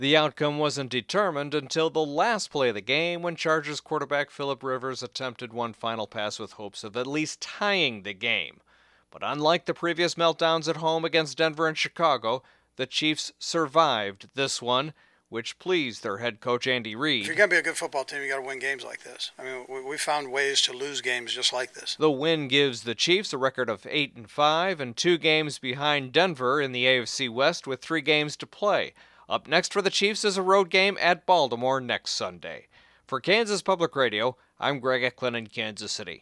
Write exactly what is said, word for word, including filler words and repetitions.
The outcome wasn't determined until the last play of the game when Chargers quarterback Philip Rivers attempted one final pass with hopes of at least tying the game. But unlike the previous meltdowns at home against Denver and Chicago, the Chiefs survived this one, which pleased their head coach Andy Reid. If you're going to be a good football team, you got to win games like this. I mean, we, we found ways to lose games just like this. The win gives the Chiefs a record of eight and five and two games behind Denver in the A F C West with three games to play. Up next for the Chiefs is a road game at Baltimore next Sunday. For Kansas Public Radio, I'm Greg Eklund in Kansas City.